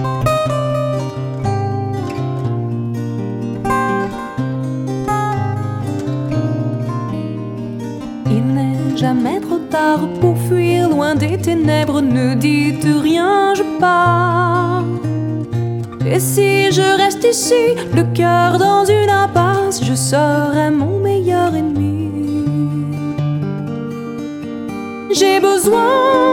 Il n'est jamais trop tard pour fuir loin des ténèbres. Ne dites rien, je pars. Et si je reste ici, le cœur dans une impasse, je serai mon meilleur ennemi. J'ai besoin